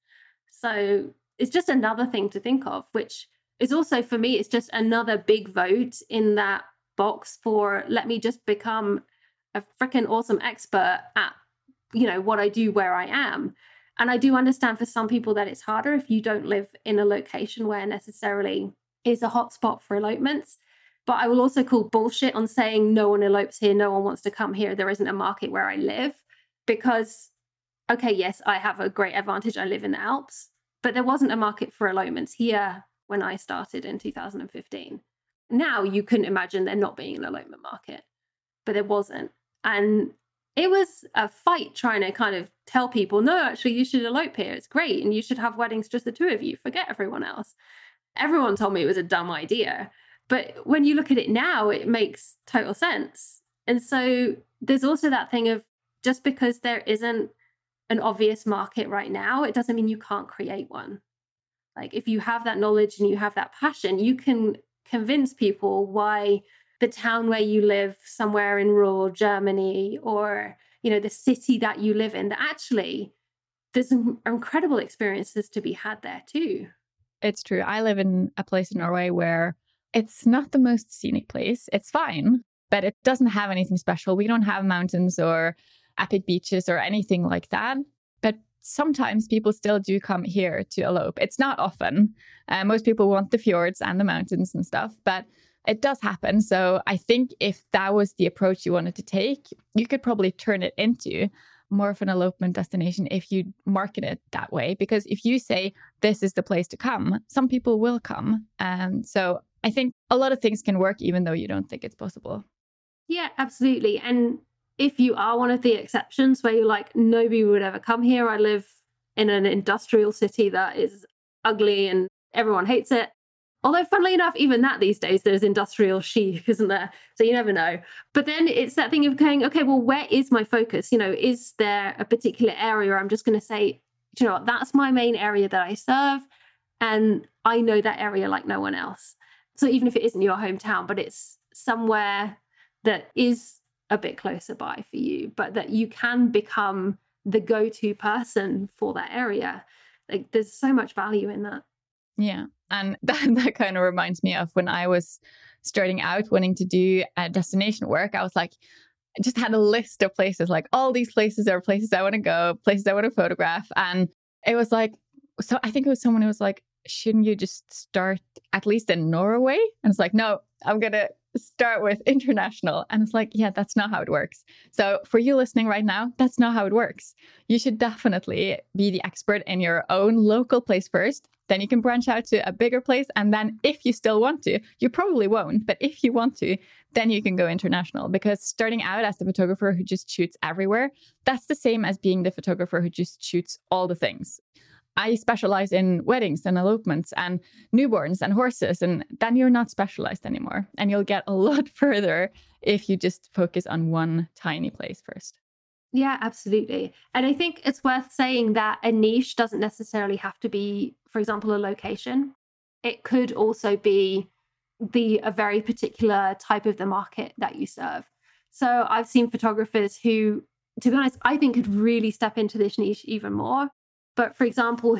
[SPEAKER 2] So it's just another thing to think of, which is also, for me, it's just another big vote in that box for let me just become a freaking awesome expert at, what I do where I am. And I do understand for some people that it's harder if you don't live in a location where necessarily is a hotspot for elopements. But I will also call bullshit on saying no one elopes here, no one wants to come here, there isn't a market where I live. Because, okay, yes, I have a great advantage, I live in the Alps, but there wasn't a market for elopements here when I started in 2015. Now you couldn't imagine there not being an elopement market, but there wasn't. And it was a fight trying to kind of tell people, no, actually, you should elope here. It's great. And you should have weddings, just the two of you. Forget everyone else. Everyone told me it was a dumb idea. But when you look at it now, it makes total sense. And so there's also that thing of just because there isn't an obvious market right now, it doesn't mean you can't create one. Like if you have that knowledge and you have that passion, you can convince people why the town where you live somewhere in rural Germany or, the city that you live in, that actually there's some incredible experiences to be had there too.
[SPEAKER 1] It's true. I live in a place in Norway where it's not the most scenic place. It's fine, but it doesn't have anything special. We don't have mountains or epic beaches or anything like that. But sometimes people still do come here to elope. It's not often. Most people want the fjords and the mountains and stuff, but it does happen. So I think if that was the approach you wanted to take, you could probably turn it into more of an elopement destination if you market it that way. Because if you say this is the place to come, some people will come. So I think a lot of things can work even though you don't think it's possible.
[SPEAKER 2] Yeah, absolutely. And if you are one of the exceptions where you're like, nobody would ever come here, I live in an industrial city that is ugly and everyone hates it. Although, funnily enough, even that these days, there's industrial chic, isn't there? So you never know. But then it's that thing of going, okay, well, where is my focus? Is there a particular area I'm just going to say, what, that's my main area that I serve. And I know that area like no one else. So even if it isn't your hometown, but it's somewhere that is a bit closer by for you, but that you can become the go-to person for that area. Like there's so much value in that.
[SPEAKER 1] Yeah. And that kind of reminds me of when I was starting out wanting to do destination work. I was like, I just had a list of places, like all these places are places I want to go, places I want to photograph. And it was like, so I think it was someone who was like, shouldn't you just start at least in Norway? And it's like, no, I'm going to start with international. And it's like, yeah, that's not how it works. So for you listening right now, that's not how it works. You should definitely be the expert in your own local place first. Then you can branch out to a bigger place. And then if you still want to, you probably won't, but if you want to, then you can go international. Because starting out as the photographer who just shoots everywhere, that's the same as being the photographer who just shoots all the things. I specialize in weddings and elopements and newborns and horses, and then you're not specialized anymore. And you'll get a lot further if you just focus on one tiny place first.
[SPEAKER 2] Yeah, absolutely. And I think it's worth saying that a niche doesn't necessarily have to be, for example, a location. It could also be a very particular type of the market that you serve. So I've seen photographers who, to be honest, I think could really step into this niche even more. But for example,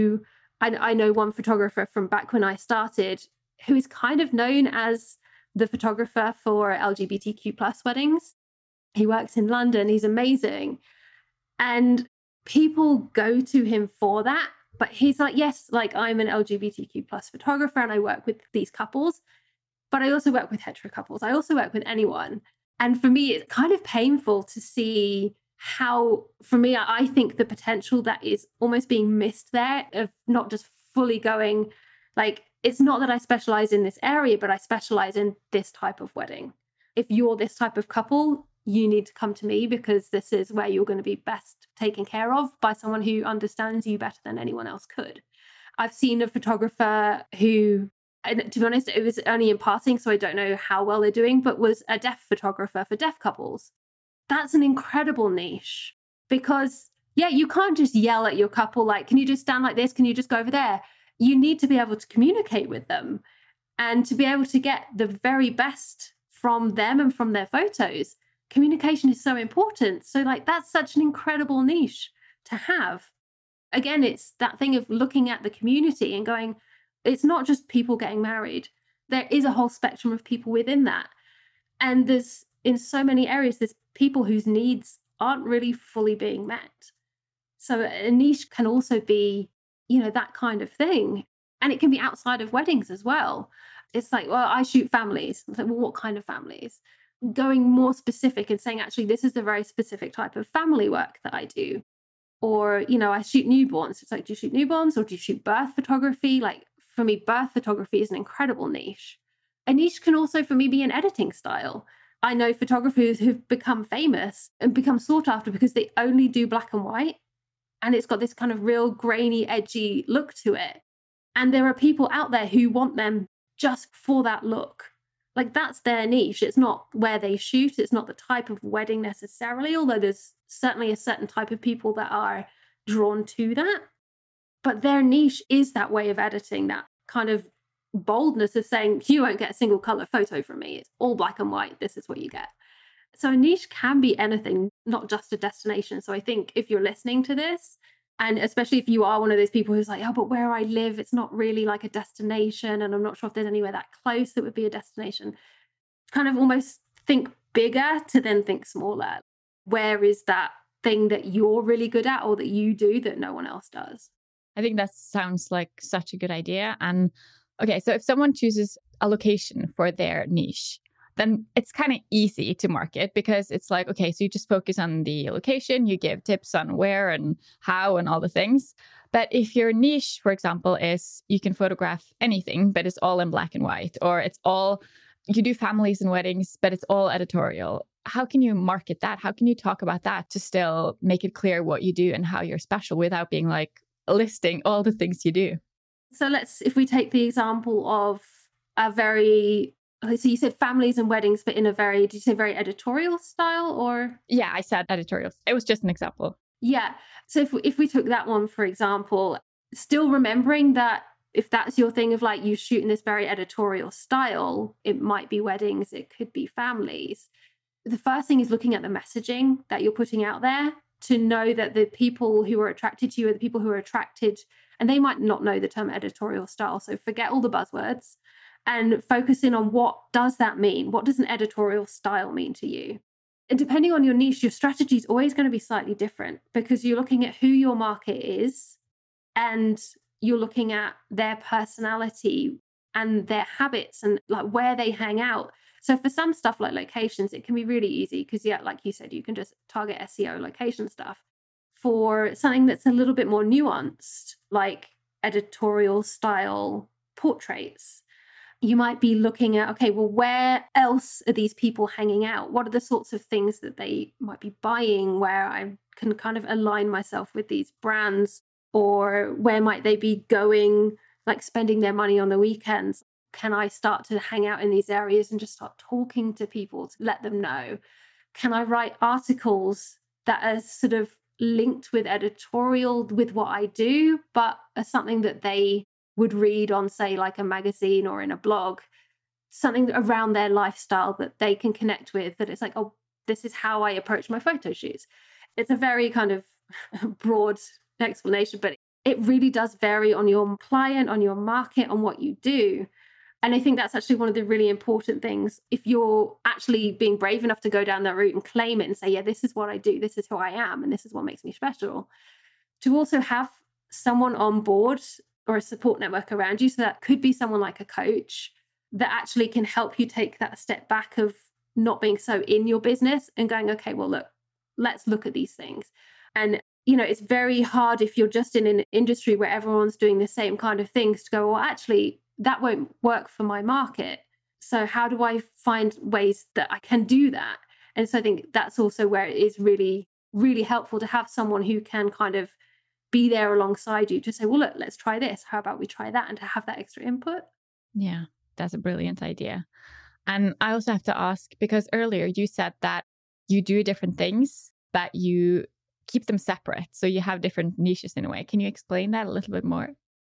[SPEAKER 2] I know one photographer from back when I started who is kind of known as the photographer for LGBTQ plus weddings. He works in London. He's amazing. And people go to him for that. But he's like, yes, like I'm an LGBTQ plus photographer and I work with these couples, but I also work with hetero couples. I also work with anyone. And for me, it's kind of painful to see how, for me, I think the potential that is almost being missed there of not just fully going, like, it's not that I specialize in this area, but I specialize in this type of wedding. If you're this type of couple, you need to come to me because this is where you're going to be best taken care of by someone who understands you better than anyone else could. I've seen a photographer who, and to be honest, it was only in passing, so I don't know how well they're doing, but was a deaf photographer for deaf couples. That's an incredible niche because, yeah, you can't just yell at your couple, like, can you just stand like this? Can you just go over there? You need to be able to communicate with them and to be able to get the very best from them and from their photos. Communication is so important. So, like, that's such an incredible niche to have. Again, it's that thing of looking at the community and going, it's not just people getting married. There is a whole spectrum of people within that. And there's, in so many areas, there's people whose needs aren't really fully being met. So a niche can also be, that kind of thing. And it can be outside of weddings as well. It's like, well, I shoot families. It's like, well, what kind of families? Going more specific and saying, actually, this is a very specific type of family work that I do. Or, I shoot newborns. It's like, do you shoot newborns or do you shoot birth photography? Like, for me, birth photography is an incredible niche. A niche can also, for me, be an editing style. I know photographers who've become famous and become sought after because they only do black and white. And it's got this kind of real grainy, edgy look to it. And there are people out there who want them just for that look. Like, that's their niche. It's not where they shoot. It's not the type of wedding necessarily, although there's certainly a certain type of people that are drawn to that. But their niche is that way of editing, that kind of boldness of saying, you won't get a single color photo from me. It's all black and white. This is what you get. So a niche can be anything, not just a destination. So I think if you're listening to this, and especially if you are one of those people who's like, oh, but where I live, it's not really like a destination. And I'm not sure if there's anywhere that close that would be a destination. Kind of almost think bigger to then think smaller. Where is that thing that you're really good at or that you do that no one else does?
[SPEAKER 1] I think that sounds like such a good idea. And okay, so if someone chooses a location for their niche, then it's kind of easy to market because it's like, okay, so you just focus on the location, you give tips on where and how and all the things. But if your niche, for example, is you can photograph anything, but it's all in black and white, or it's all, you do families and weddings, but it's all editorial. How can you market that? How can you talk about that to still make it clear what you do and how you're special without being like listing all the things you do?
[SPEAKER 2] So if we take the example of a very, so you said families and weddings, but in a very, did you say very editorial style or?
[SPEAKER 1] Yeah, I said editorials. It was just an example.
[SPEAKER 2] Yeah. So if we took that one, for example, still remembering that if that's your thing of like you shoot in this very editorial style, it might be weddings, it could be families. The first thing is looking at the messaging that you're putting out there to know that the people who are attracted to you are the people who are attracted, and they might not know the term editorial style. So forget all the buzzwords and focus in on what does that mean? What does an editorial style mean to you? And depending on your niche, your strategy is always going to be slightly different because you're looking at who your market is and you're looking at their personality and their habits and like where they hang out. So for some stuff like locations, it can be really easy because, yeah, like you said, you can just target SEO location stuff. For something that's a little bit more nuanced, like editorial style portraits, you might be looking at, okay, well, where else are these people hanging out? What are the sorts of things that they might be buying where I can kind of align myself with these brands? Or where might they be going, like spending their money on the weekends? Can I start to hang out in these areas and just start talking to people to let them know? Can I write articles that are sort of linked with editorial with what I do, but are something that they would read on, say, like a magazine or in a blog, something around their lifestyle that they can connect with, that it's like, oh, this is how I approach my photo shoots. It's a very kind of broad explanation, but it really does vary on your client, on your market, on what you do. And I think that's actually one of the really important things. If you're actually being brave enough to go down that route and claim it and say, yeah, this is what I do, this is who I am, and this is what makes me special, to also have someone on board or a support network around you. So that could be someone like a coach that actually can help you take that step back of not being so in your business and going, okay, well, look, let's look at these things. And, it's very hard if you're just in an industry where everyone's doing the same kind of things to go, well, actually, that won't work for my market. So how do I find ways that I can do that? And so I think that's also where it is really, really helpful to have someone who can kind of be there alongside you to say, well, look, let's try this. How about we try that? And to have that extra input.
[SPEAKER 1] Yeah, that's a brilliant idea. And I also have to ask, because earlier you said that you do different things, but you keep them separate. So you have different niches in a way. Can you explain that a little bit more?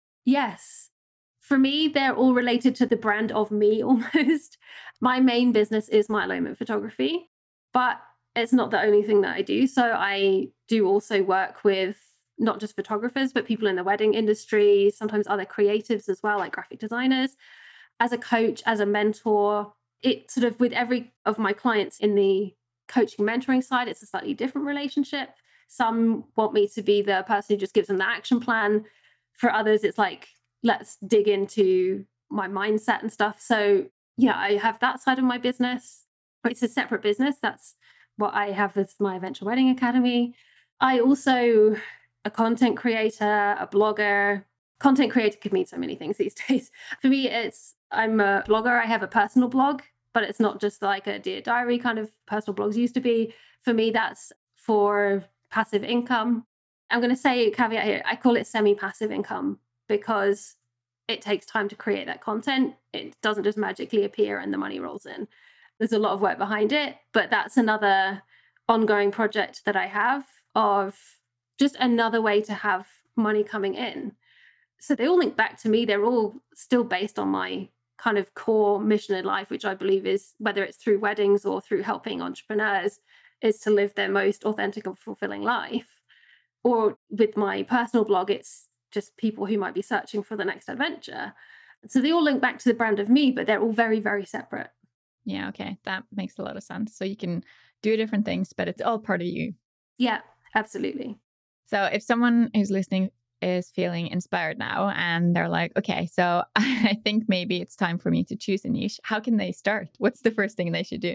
[SPEAKER 2] Yes. For me, they're all related to the brand of me almost. My main business is My Alignment Photography, but it's not the only thing that I do. So I do also work with not just photographers, but people in the wedding industry, sometimes other creatives as well, like graphic designers, as a coach, as a mentor. It sort of, with every of my clients in the coaching mentoring side, it's a slightly different relationship. Some want me to be the person who just gives them the action plan. For others, it's like, let's dig into my mindset and stuff. So yeah, I have that side of my business. It's a separate business. That's what I have as my Venture Wedding Academy. I also, a content creator, a blogger. Content creator could mean so many things these days. For me, I'm a blogger. I have a personal blog, but it's not just like a Dear Diary kind of personal blogs used to be. For me, that's for passive income. I'm going to say caveat here. I call it semi-passive income because it takes time to create that content. It doesn't just magically appear and the money rolls in. There's a lot of work behind it, but that's another ongoing project that I have of just another way to have money coming in. So they all link back to me. They're all still based on my kind of core mission in life, which I believe is, whether it's through weddings or through helping entrepreneurs, is to live their most authentic and fulfilling life. Or with my personal blog, it's just people who might be searching for the next adventure. So they all link back to the brand of me, but they're all very, very separate.
[SPEAKER 1] Yeah, okay. That makes a lot of sense. So you can do different things, but it's all part of you.
[SPEAKER 2] Yeah, absolutely.
[SPEAKER 1] So if someone who's listening is feeling inspired now and they're like, okay, so I think maybe it's time for me to choose a niche, how can they start? What's the first thing they should do?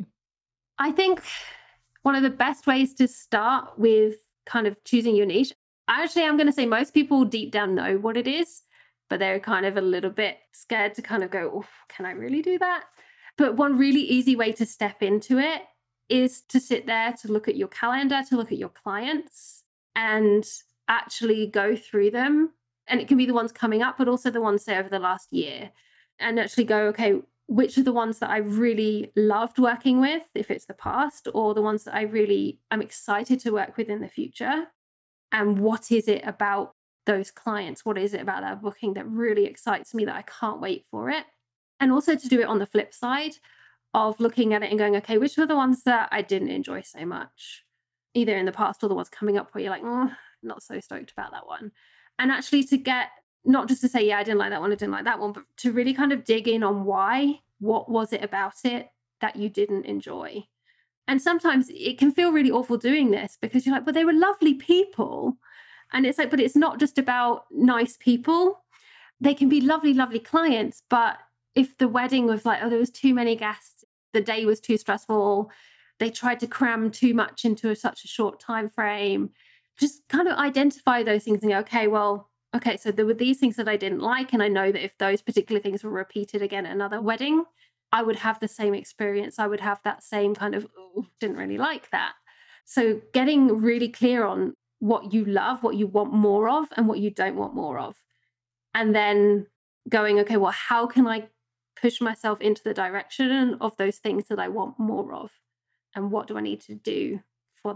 [SPEAKER 2] I think one of the best ways to start with kind of choosing your niche, actually, I'm going to say most people deep down know what it is, but they're kind of a little bit scared to kind of go, oh, can I really do that? But one really easy way to step into it is to sit there, to look at your calendar, to look at your clients and actually go through them. And it can be the ones coming up, but also the ones, say, over the last year, and actually go, okay, which are the ones that I really loved working with, if it's the past, or the ones that I really am excited to work with in the future? And what is it about those clients? What is it about that booking that really excites me that I can't wait for it? And also to do it on the flip side of looking at it and going, okay, which were the ones that I didn't enjoy so much, either in the past or the ones coming up where you're like, oh, not so stoked about that one. And actually to get, not just to say, yeah, I didn't like that one, I didn't like that one, but to really kind of dig in on why. What was it about it that you didn't enjoy? And sometimes it can feel really awful doing this because you're like, but they were lovely people. And it's like, but it's not just about nice people. They can be lovely, lovely clients. But if the wedding was like, oh, there was too many guests, the day was too stressful, they tried to cram too much into such a short time frame, just kind of identify those things and go, okay, so there were these things that I didn't like. And I know that if those particular things were repeated again at another wedding, I would have the same experience. I would have that same kind of, didn't really like that. So getting really clear on what you love, what you want more of, and what you don't want more of. And then going, okay, well, how can I push myself into the direction of those things that I want more of? And what do I need to do for that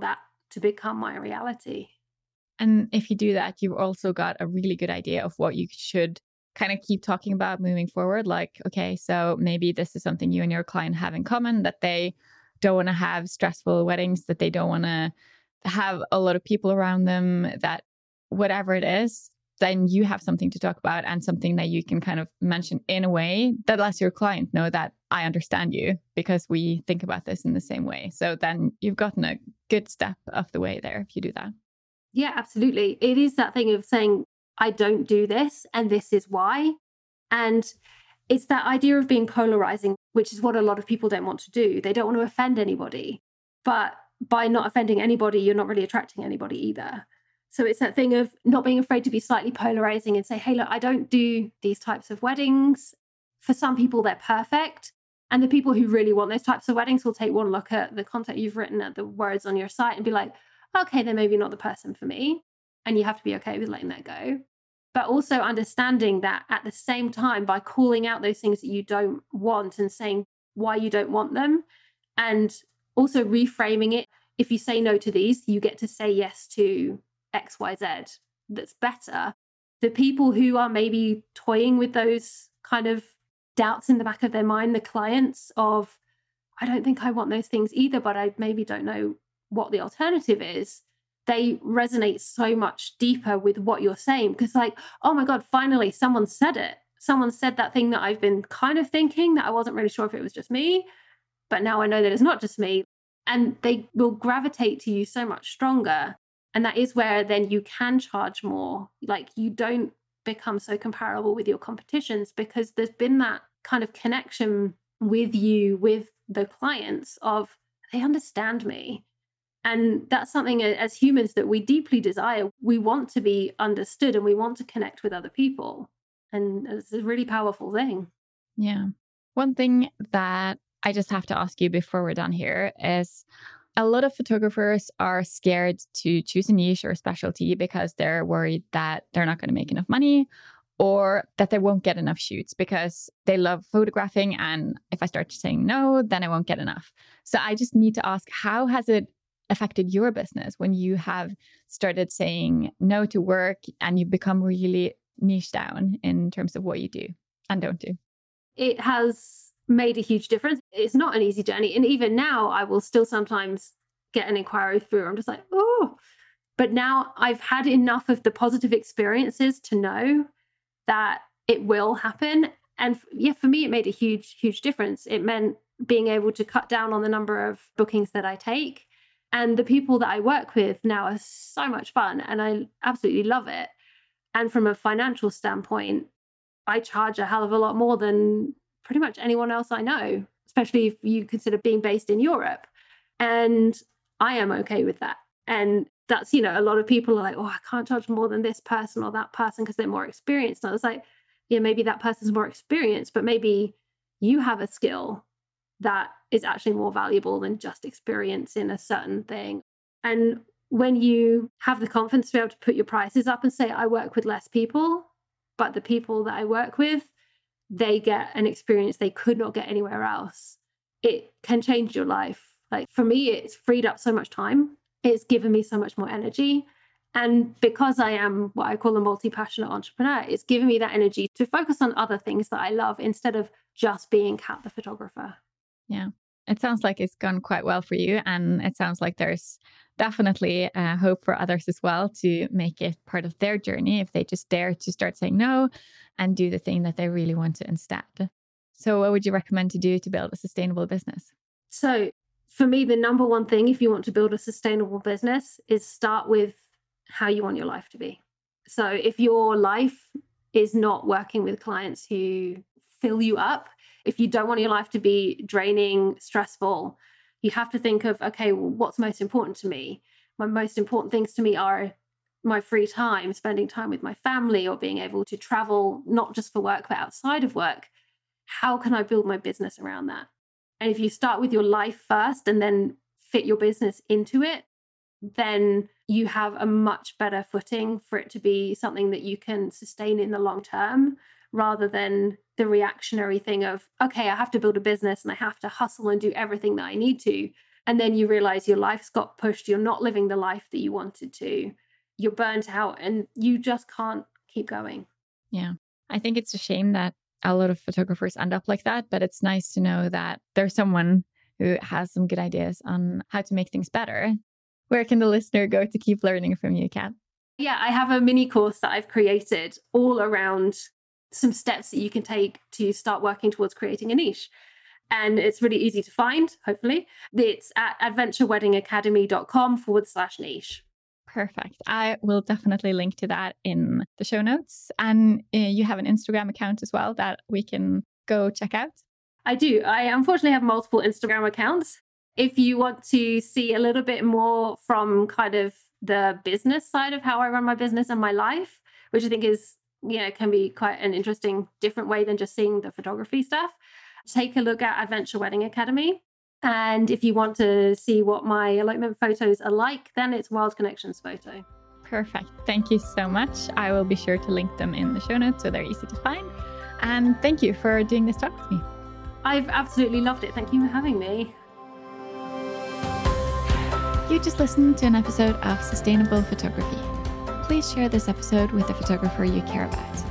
[SPEAKER 2] to become my reality.
[SPEAKER 1] And if you do that, you've also got a really good idea of what you should kind of keep talking about moving forward. Like, okay, so maybe this is something you and your client have in common, that they don't want to have stressful weddings, that they don't want to have a lot of people around them, that whatever it is, then you have something to talk about and something that you can kind of mention in a way that lets your client know that I understand you because we think about this in the same way. So then you've gotten a good step of the way there if you do that.
[SPEAKER 2] Yeah, absolutely. It is that thing of saying, I don't do this and this is why. And it's that idea of being polarizing, which is what a lot of people don't want to do. They don't want to offend anybody. But by not offending anybody, you're not really attracting anybody either. So it's that thing of not being afraid to be slightly polarizing and say, hey, look, I don't do these types of weddings. For some people, they're perfect. And the people who really want those types of weddings will take one look at the content you've written, at the words on your site, and be like, okay, they're maybe not the person for me. And you have to be okay with letting that go. But also understanding that at the same time, by calling out those things that you don't want and saying why you don't want them, and also reframing it. If you say no to these, you get to say yes to XYZ that's better. The people who are maybe toying with those kind of doubts in the back of their mind, the clients of, I don't think I want those things either, but I maybe don't know what the alternative is, they resonate so much deeper with what you're saying, because like, oh my God, finally someone said it. Someone said that thing that I've been kind of thinking, that I wasn't really sure if it was just me, but now I know that it's not just me. And they will gravitate to you so much stronger. And that is where then you can charge more. Like, you don't become so comparable with your competitions because there's been that kind of connection with you, with the clients of, they understand me. And that's something as humans that we deeply desire. We want to be understood and we want to connect with other people. And it's a really powerful thing.
[SPEAKER 1] Yeah. One thing that I just have to ask you before we're done here is, a lot of photographers are scared to choose a niche or a specialty because they're worried that they're not going to make enough money or that they won't get enough shoots because they love photographing. And if I start saying no, then I won't get enough. So I just need to ask, how has it affected your business when you have started saying no to work and you become really niche down in terms of what you do and don't do?
[SPEAKER 2] It has made a huge difference. It's not an easy journey. And even now, I will still sometimes get an inquiry through. I'm just like, oh, but now I've had enough of the positive experiences to know that it will happen. And yeah, for me, it made a huge, huge difference. It meant being able to cut down on the number of bookings that I take. And the people that I work with now are so much fun and I absolutely love it. And from a financial standpoint, I charge a hell of a lot more than pretty much anyone else I know, especially if you consider being based in Europe. And I am okay with that. And that's, a lot of people are like, oh, I can't charge more than this person or that person because they're more experienced. And I was like, yeah, maybe that person's more experienced, but maybe you have a skill that is actually more valuable than just experience in a certain thing. And when you have the confidence to be able to put your prices up and say, I work with less people, but the people that I work with, they get an experience they could not get anywhere else, it can change your life. Like, for me, it's freed up so much time. It's given me so much more energy. And because I am what I call a multi-passionate entrepreneur, it's given me that energy to focus on other things that I love instead of just being Kat the photographer.
[SPEAKER 1] Yeah. It sounds like it's gone quite well for you. And it sounds like there's definitely hope for others as well to make it part of their journey if they just dare to start saying no and do the thing that they really want to instead. So what would you recommend to do to build a sustainable business?
[SPEAKER 2] So for me, the number one thing, if you want to build a sustainable business, is start with how you want your life to be. So if your life is not working with clients who fill you up, if you don't want your life to be draining, stressful, you have to think of, okay, well, what's most important to me? My most important things to me are my free time, spending time with my family, or being able to travel, not just for work, but outside of work. How can I build my business around that? And if you start with your life first and then fit your business into it, then you have a much better footing for it to be something that you can sustain in the long term, rather than the reactionary thing of, okay, I have to build a business and I have to hustle and do everything that I need to. And then you realize your life's got pushed. You're not living the life that you wanted to. You're burnt out and you just can't keep going.
[SPEAKER 1] Yeah. I think it's a shame that a lot of photographers end up like that, but it's nice to know that there's someone who has some good ideas on how to make things better. Where can the listener go to keep learning from you, Kat?
[SPEAKER 2] Yeah, I have a mini course that I've created all around some steps that you can take to start working towards creating a niche. And it's really easy to find, hopefully. It's at adventureweddingacademy.com/niche.
[SPEAKER 1] Perfect. I will definitely link to that in the show notes. And you have an Instagram account as well that we can go check out.
[SPEAKER 2] I do. I unfortunately have multiple Instagram accounts. If you want to see a little bit more from kind of the business side of how I run my business and my life, which I think is, can be quite an interesting, different way than just seeing the photography stuff, take a look at Adventure Wedding Academy. And if you want to see what my elopement photos are like, then it's Wild Connections Photo.
[SPEAKER 1] Perfect. Thank you so much. I will be sure to link them in the show notes so they're easy to find. And thank you for doing this talk with me.
[SPEAKER 2] I've absolutely loved it. Thank you for having me.
[SPEAKER 1] You just listened to an episode of Sustainable Photography. Please share this episode with a photographer you care about.